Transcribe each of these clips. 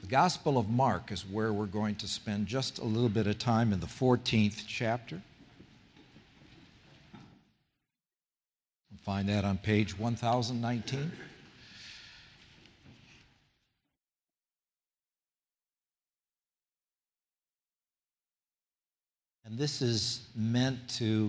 The Gospel of Mark is where we're going to spend just a little bit of time in the 14th chapter. You'll find that on page 1019. And this is meant to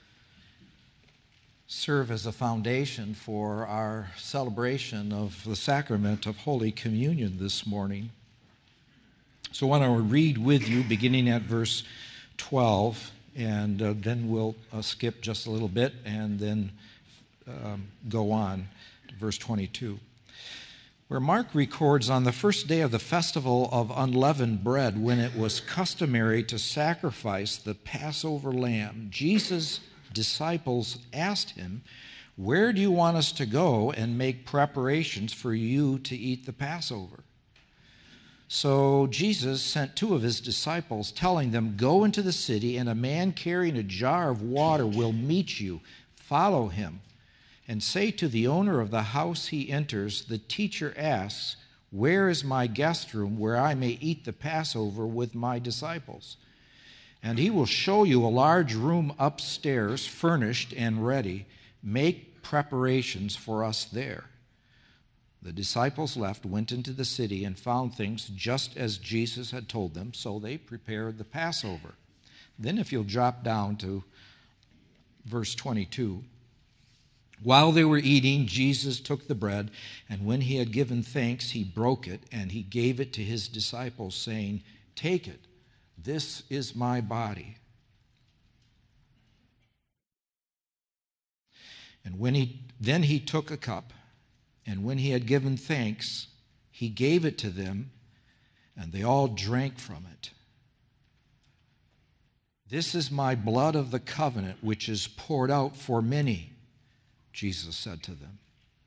serve as a foundation for our celebration of the sacrament of Holy Communion this morning. So I want to read with you beginning at verse 12, and then we'll skip just a little bit and then go on to verse 22. Where Mark records, on the first day of the festival of unleavened bread, when it was customary to sacrifice the Passover lamb, Jesus' disciples asked him, "Where do you want us to go and make preparations for you to eat the Passover?" So Jesus sent two of his disciples, telling them, "Go into the city, and a man carrying a jar of water will meet you. Follow him, and say to the owner of the house he enters, 'The teacher asks, where is my guest room where I may eat the Passover with my disciples?' And he will show you a large room upstairs, furnished and ready. Make preparations for us there." The disciples left, went into the city, and found things just as Jesus had told them, so they prepared the Passover. Then if you'll drop down to verse 22. While they were eating, Jesus took the bread, and when he had given thanks, he broke it, and he gave it to his disciples, saying, "Take it. This is my body." And then he took a cup, and when he had given thanks, he gave it to them, and they all drank from it. "This is my blood of the covenant, which is poured out for many," Jesus said to them.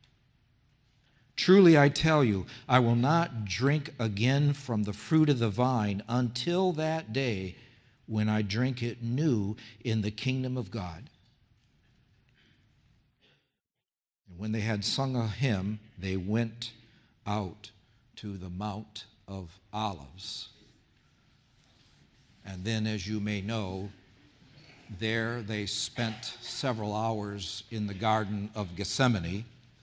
"Truly I tell you, I will not drink again from the fruit of the vine until that day when I drink it new in the kingdom of God." And when they had sung a hymn, they went out to the Mount of Olives. And then, as you may know, there they spent several hours in the Garden of Gethsemane,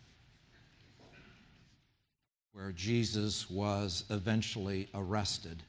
where Jesus was eventually arrested,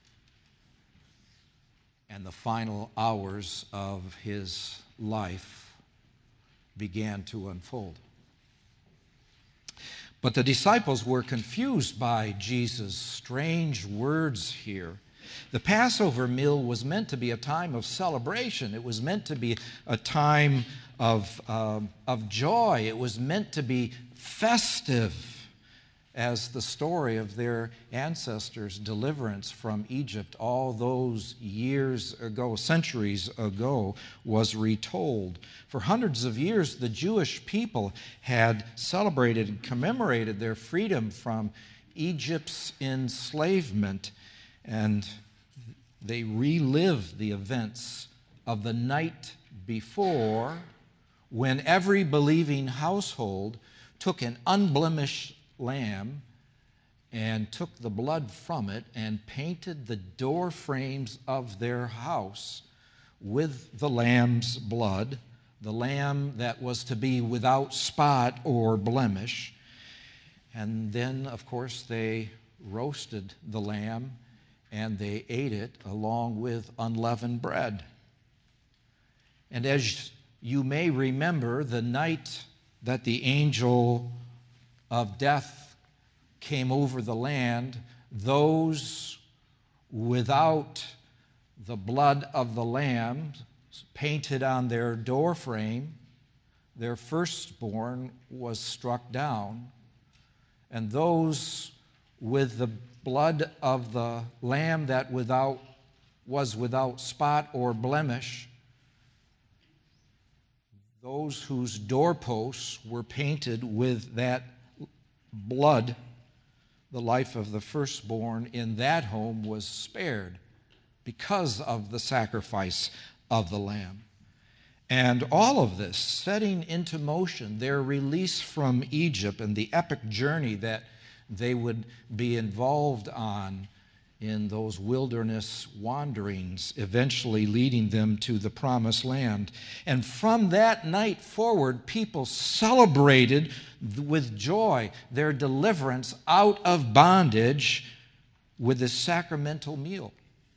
and the final hours of his life began to unfold. But the disciples were confused by Jesus' strange words here. The Passover meal was meant to be a time of celebration. It was meant to be a time of joy. It was meant to be festive, as the story of their ancestors' deliverance from Egypt all those years ago, centuries ago, was retold. For hundreds of years, the Jewish people had celebrated and commemorated their freedom from Egypt's enslavement, and they relived the events of the night before, when every believing household took an unblemished lamb and took the blood from it and painted the door frames of their house with the lamb's blood, the lamb that was to be without spot or blemish. And then, of course, they roasted the lamb and they ate it along with unleavened bread. And as you may remember, the night that the angel of death came over the land, those without the blood of the lamb painted on their doorframe, their firstborn was struck down, and those with the blood of the lamb that was without spot or blemish, those whose doorposts were painted with that blood, the life of the firstborn in that home was spared because of the sacrifice of the lamb. And all of this setting into motion their release from Egypt and the epic journey that they would be involved on in those wilderness wanderings, eventually leading them to the promised land. And from that night forward, people celebrated with joy their deliverance out of bondage with this sacramental meal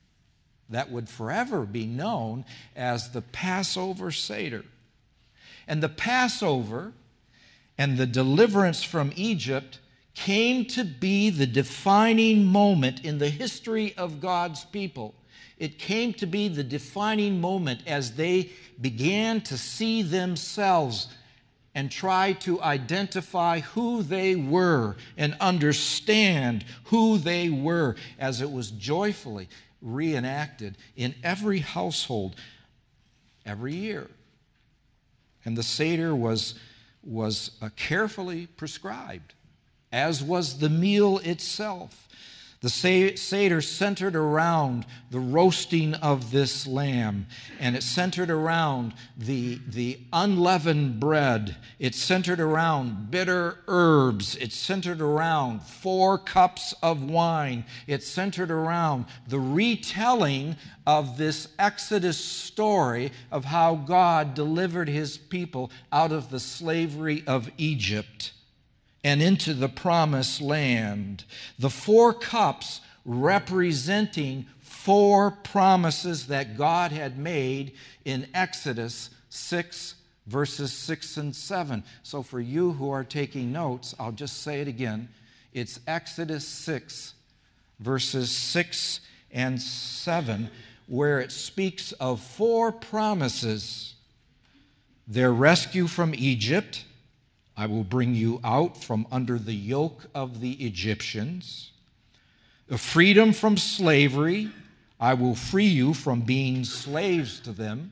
that would forever be known as the Passover Seder. And the Passover and the deliverance from Egypt came to be the defining moment in the history of God's people. It came to be the defining moment as they began to see themselves and try to identify who they were and understand who they were, as it was joyfully reenacted in every household every year. And the Seder was carefully prescribed, as was the meal itself. The Seder centered around the roasting of this lamb, and it centered around the unleavened bread. It centered around bitter herbs. It centered around 4 cups of wine. It centered around the retelling of this Exodus story of how God delivered his people out of the slavery of Egypt and into the promised land. The 4 cups representing 4 promises that God had made in Exodus 6, verses 6 and 7. So for you who are taking notes, I'll just say it again. It's Exodus 6, verses 6 and 7, where it speaks of 4 promises. Their rescue from Egypt: I will bring you out from under the yoke of the Egyptians. The freedom from slavery: I will free you from being slaves to them.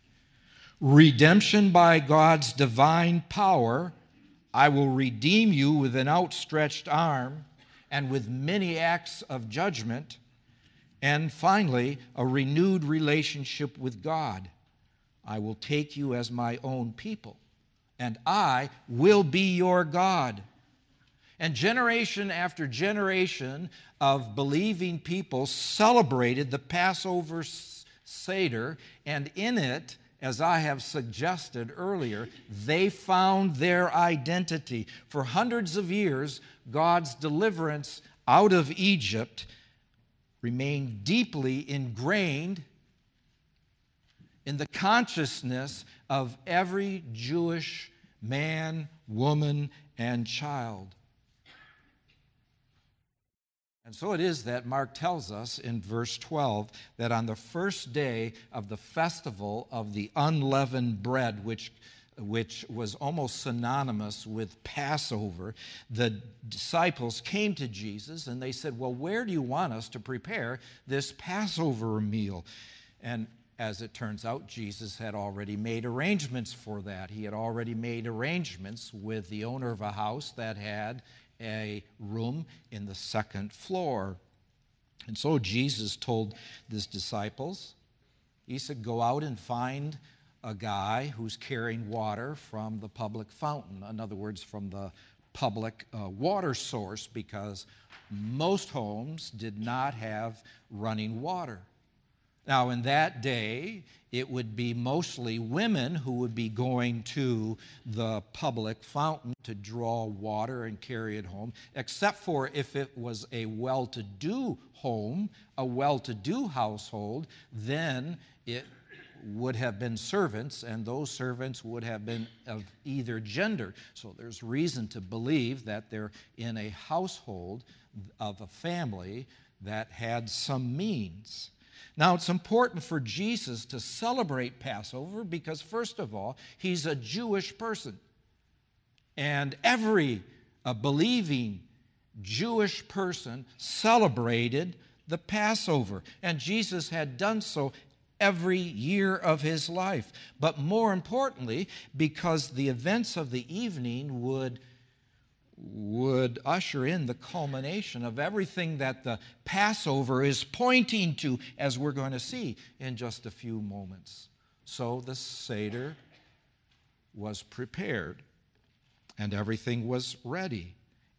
Redemption by God's divine power: I will redeem you with an outstretched arm and with many acts of judgment. And finally, a renewed relationship with God: I will take you as my own people, and I will be your God. And generation after generation of believing people celebrated the Passover Seder, and in it, as I have suggested earlier, they found their identity. For hundreds of years, God's deliverance out of Egypt remained deeply ingrained in the consciousness of every Jewish man, woman, and child. And so it is that Mark tells us in verse 12 that on the first day of the festival of the unleavened bread, which was almost synonymous with Passover, the disciples came to Jesus and they said, well, where do you want us to prepare this Passover meal? And as it turns out, Jesus had already made arrangements for that. He had already made arrangements with the owner of a house that had a room in the 2nd floor. And so Jesus told his disciples, he said, go out and find a guy who's carrying water from the public fountain. In other words, from the public water source, because most homes did not have running water. Now, in that day, it would be mostly women who would be going to the public fountain to draw water and carry it home, except for if it was a well-to-do home, a well-to-do household, then it would have been servants, and those servants would have been of either gender. So there's reason to believe that they're in a household of a family that had some means. Now, it's important for Jesus to celebrate Passover because, first of all, he's a Jewish person. And every believing Jewish person celebrated the Passover. And Jesus had done so every year of his life. But more importantly, because the events of the evening would usher in the culmination of everything that the Passover is pointing to, as we're going to see in just a few moments. So the Seder was prepared, and everything was ready.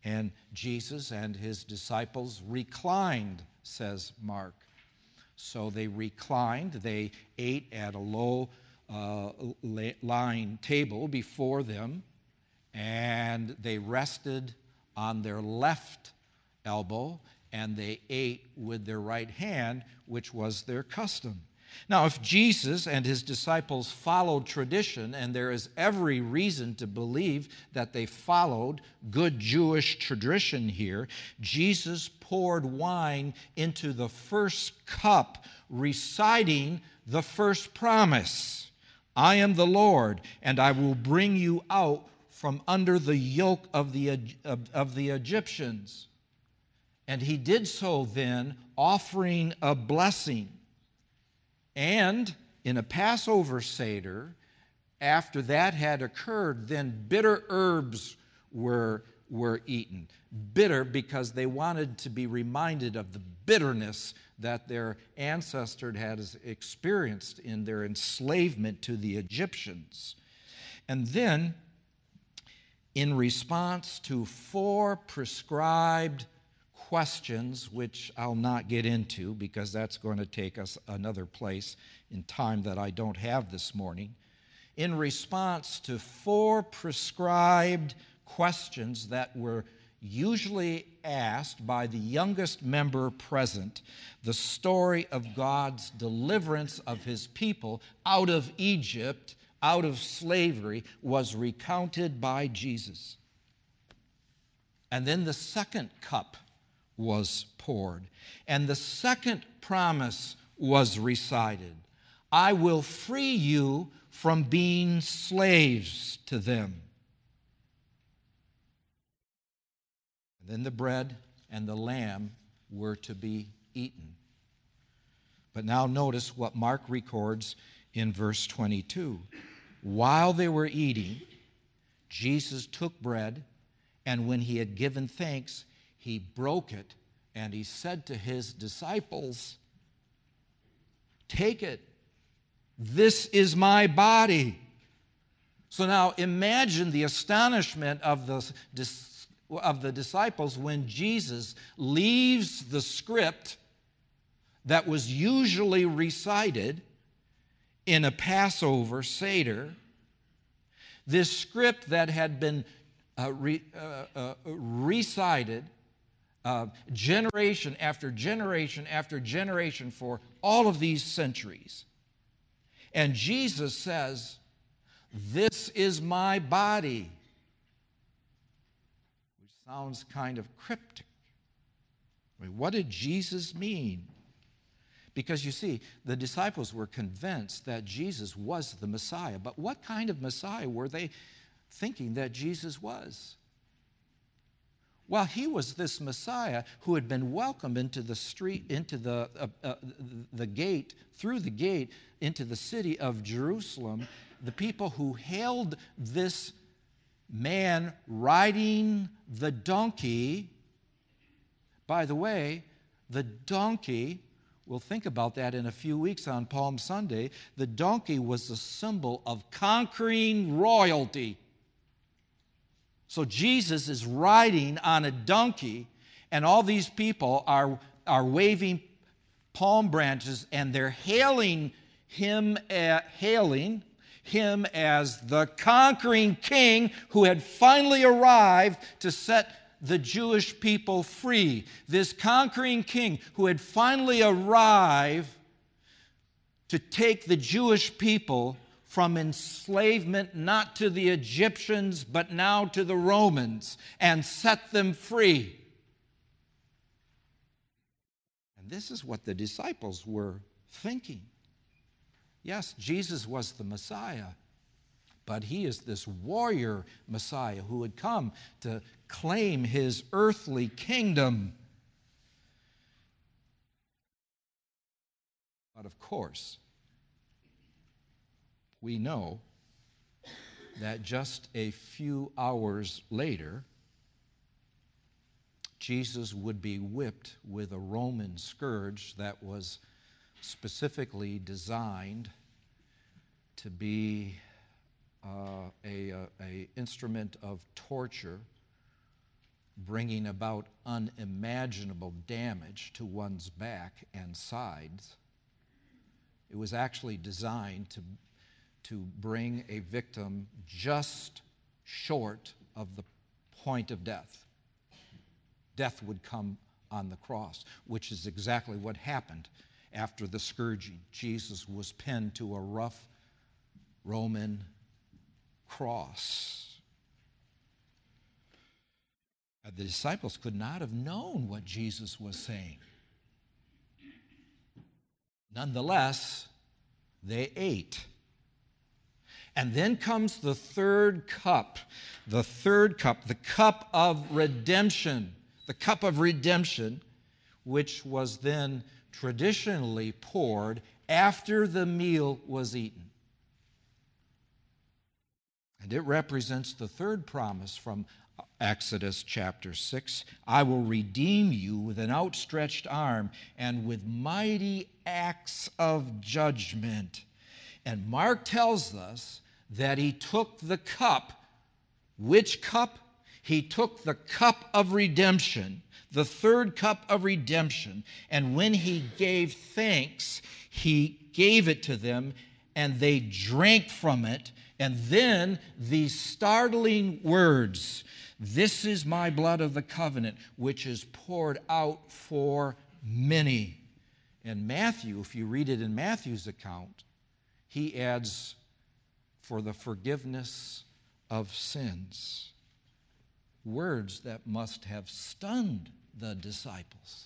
And Jesus and his disciples reclined, says Mark. So they reclined, they ate at a low lying table before them, and they rested on their left elbow, and they ate with their right hand, which was their custom. Now, if Jesus and his disciples followed tradition, and there is every reason to believe that they followed good Jewish tradition here, Jesus poured wine into the first cup, reciting the first promise. I am the Lord, and I will bring you out from under the yoke of the Egyptians. And he did so then, offering a blessing. And in a Passover Seder, after that had occurred, then bitter herbs were eaten. Bitter because they wanted to be reminded of the bitterness that their ancestor had experienced in their enslavement to the Egyptians. And then, in response to 4 prescribed questions, which I'll not get into because that's going to take us another place in time that I don't have this morning. In response to 4 prescribed questions that were usually asked by the youngest member present, the story of God's deliverance of his people out of Egypt, out of slavery, was recounted by Jesus. And then the second cup was poured, and the second promise was recited. I will free you from being slaves to them. And then the bread and the lamb were to be eaten. But now notice what Mark records in verse 22. While they were eating, Jesus took bread, and when he had given thanks, he broke it, and he said to his disciples, take it. This is my body. So now imagine the astonishment of the disciples when Jesus leaves the script that was usually recited in a Passover Seder, this script that had been recited generation after generation after generation for all of these centuries. And Jesus says, this is my body, which sounds kind of cryptic. I mean, what did Jesus mean? Because you see, the disciples were convinced that Jesus was the Messiah. But what kind of Messiah were they thinking that Jesus was? Well, he was this Messiah who had been welcomed into the street, into the gate, through the gate, into the city of Jerusalem. The people who hailed this man riding the donkey. By the way, the donkey, we'll think about that in a few weeks on Palm Sunday. The donkey was a symbol of conquering royalty. So Jesus is riding on a donkey, and all these people are waving palm branches, and they're hailing him as the conquering king who had finally arrived to set the Jewish people free. This conquering king who had finally arrived to take the Jewish people from enslavement, not to the Egyptians, but now to the Romans, and set them free. And this is what the disciples were thinking. Yes, Jesus was the Messiah, but he is this warrior Messiah who had come to claim his earthly kingdom. But of course, we know that just a few hours later, Jesus would be whipped with a Roman scourge that was specifically designed to be an instrument of torture bringing about unimaginable damage to one's back and sides. It was actually designed to bring a victim just short of the point of death. Death would come on the cross, which is exactly what happened after the scourging. Jesus was pinned to a rough Roman cross. The disciples could not have known what Jesus was saying. Nonetheless, they ate. And then comes the third cup, the cup of redemption, which was then traditionally poured after the meal was eaten. And it represents the third promise from Exodus chapter 6. I will redeem you with an outstretched arm and with mighty acts of judgment. And Mark tells us that he took the cup. Which cup? He took the cup of redemption, the third cup of redemption, and when he gave thanks, he gave it to them, and they drank from it. And then these startling words, "This is my blood of the covenant, which is poured out for many." And Matthew, if you read it in Matthew's account, he adds, "for the forgiveness of sins." Words that must have stunned the disciples.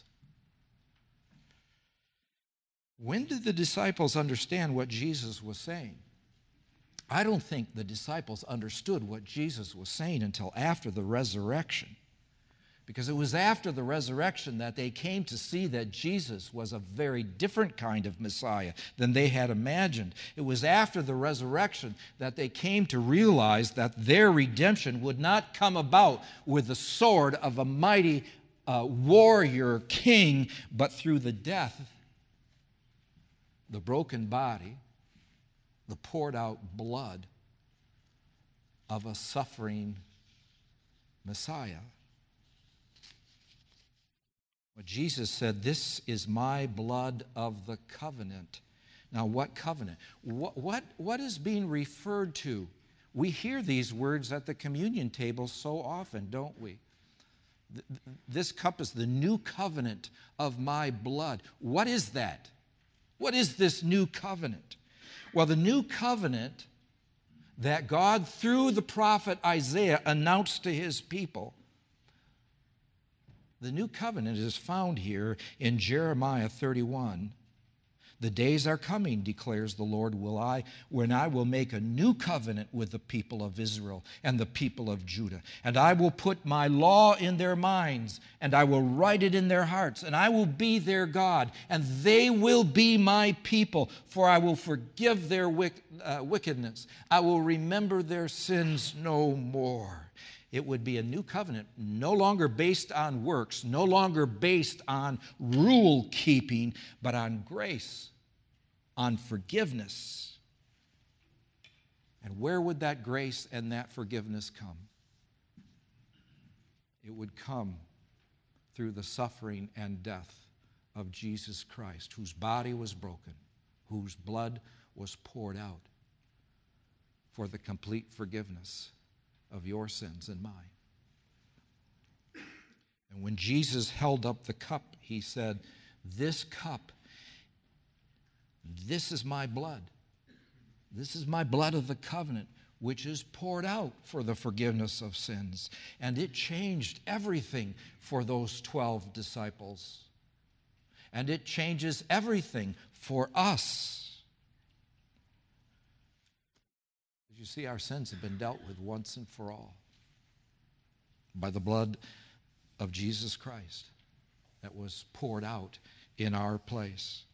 When did the disciples understand what Jesus was saying? I don't think the disciples understood what Jesus was saying until after the resurrection. Because it was after the resurrection that they came to see that Jesus was a very different kind of Messiah than they had imagined. It was after the resurrection that they came to realize that their redemption would not come about with the sword of a mighty warrior king, but through the death, the broken body, the poured out blood of a suffering Messiah. Well, Jesus said, "This is my blood of the covenant." Now, what covenant? What is being referred to? We hear these words at the communion table so often, don't we? This cup is the new covenant of my blood. What is that? What is this new covenant? Well, the new covenant that God, through the prophet Isaiah, announced to his people, the new covenant is found here in Jeremiah 31. "The days are coming, declares the Lord, when I will make a new covenant with the people of Israel and the people of Judah. And I will put my law in their minds, and I will write it in their hearts, and I will be their God, and they will be my people, for I will forgive their wickedness. I will remember their sins no more." It would be a new covenant, no longer based on works, no longer based on rule keeping, but on grace, on forgiveness. And where would that grace and that forgiveness come? It would come through the suffering and death of Jesus Christ, whose body was broken, whose blood was poured out for the complete forgiveness of your sins and mine. And when Jesus held up the cup, he said, "This cup, this is my blood. This is my blood of the covenant, which is poured out for the forgiveness of sins." And it changed everything for those 12 disciples. And it changes everything for us. You see, our sins have been dealt with once and for all by the blood of Jesus Christ that was poured out in our place.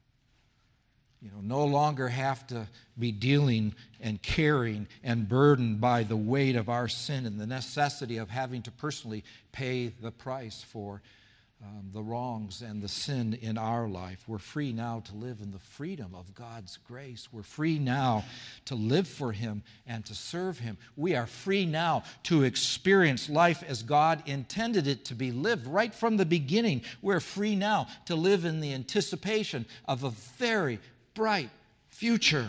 No longer have to be dealing and carrying and burdened by the weight of our sin and the necessity of having to personally pay the price for the wrongs and the sin in our life. We're free now to live in the freedom of God's grace. We're free now to live for Him and to serve Him. We are free now to experience life as God intended it to be lived right from the beginning. We're free now to live in the anticipation of a very bright future.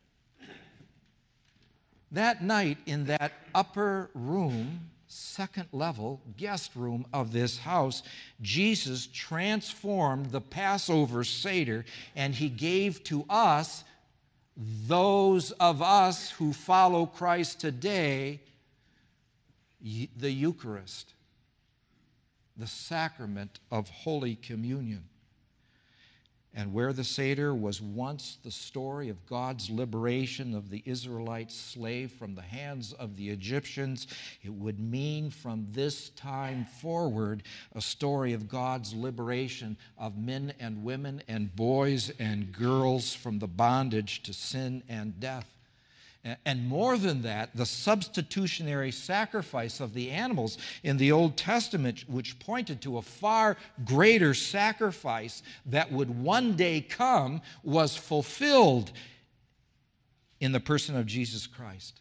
That night in that upper room, second level guest room of this house, Jesus transformed the Passover Seder, and He gave to us, those of us who follow Christ today, the Eucharist, the sacrament of Holy Communion. And where the Seder was once the story of God's liberation of the Israelite slave from the hands of the Egyptians, it would mean from this time forward a story of God's liberation of men and women and boys and girls from the bondage to sin and death. And more than that, the substitutionary sacrifice of the animals in the Old Testament, which pointed to a far greater sacrifice that would one day come, was fulfilled in the person of Jesus Christ,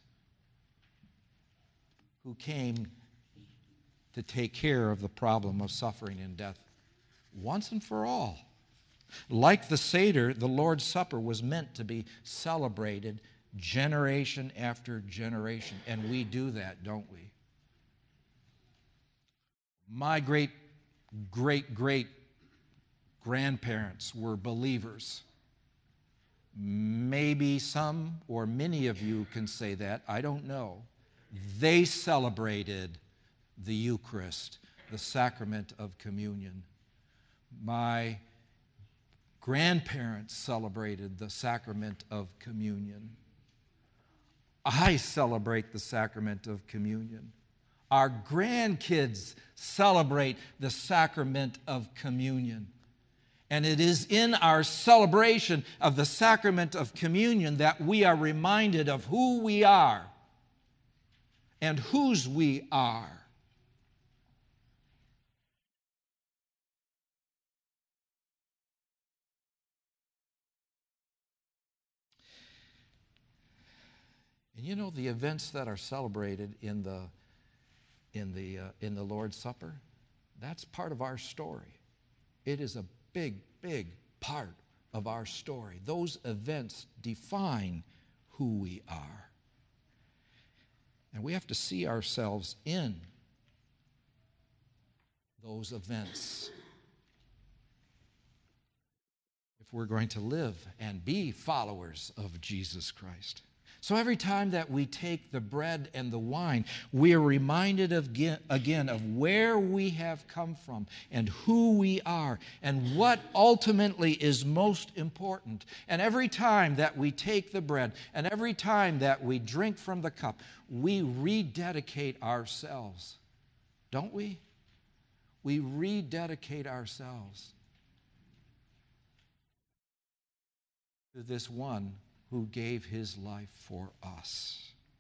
who came to take care of the problem of suffering and death once and for all. Like the Seder, the Lord's Supper was meant to be celebrated generation after generation. And we do that, don't we? My great-great-great-grandparents were believers. Maybe some or many of you can say that. I don't know. They celebrated the Eucharist, the sacrament of communion. My grandparents celebrated the sacrament of communion. I celebrate the sacrament of communion. Our grandkids celebrate the sacrament of communion. And it is in our celebration of the sacrament of communion that we are reminded of who we are and whose we are. And you know, the events that are celebrated in the Lord's Supper, that's part of our story. It is a big, big part of our story. Those events define who we are. And we have to see ourselves in those events if we're going to live and be followers of Jesus Christ. So every time that we take the bread and the wine, we are reminded again of where we have come from and who we are and what ultimately is most important. And every time that we take the bread and every time that we drink from the cup, we rededicate ourselves, don't we? We rededicate ourselves to this one who gave his life for us.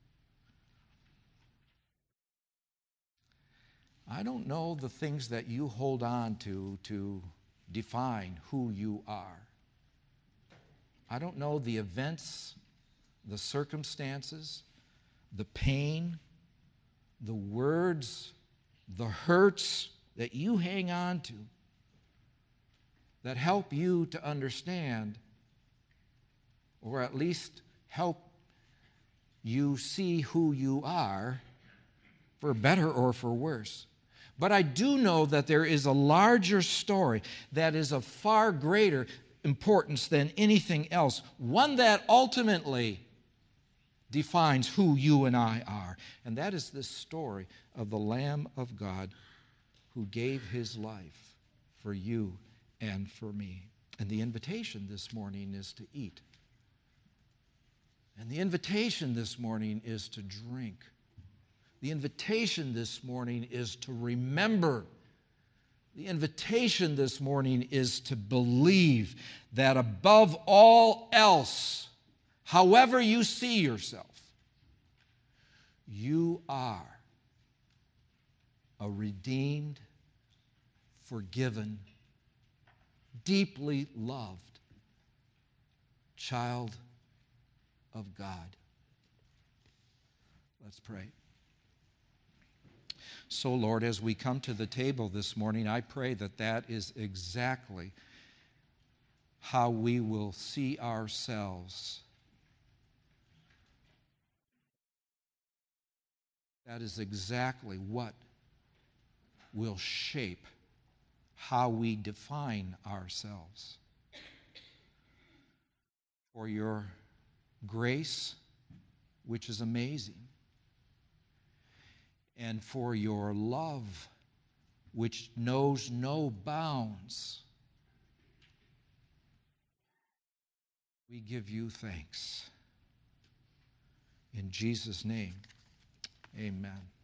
I don't know the things that you hold on to define who you are. I don't know the events, the circumstances, the pain, the words, the hurts that you hang on to that help you to understand, or at least help you see who you are, for better or for worse. But I do know that there is a larger story that is of far greater importance than anything else, one that ultimately defines who you and I are. And that is this story of the Lamb of God who gave his life for you and for me. And the invitation this morning is to eat. And the invitation this morning is to drink. The invitation this morning is to remember. The invitation this morning is to believe that above all else, however you see yourself, you are a redeemed, forgiven, deeply loved child of God. Let's pray. So, Lord, as we come to the table this morning, I pray that that is exactly how we will see ourselves. That is exactly what will shape how we define ourselves. For your grace, which is amazing, and for your love, which knows no bounds, we give you thanks. In Jesus' name, amen.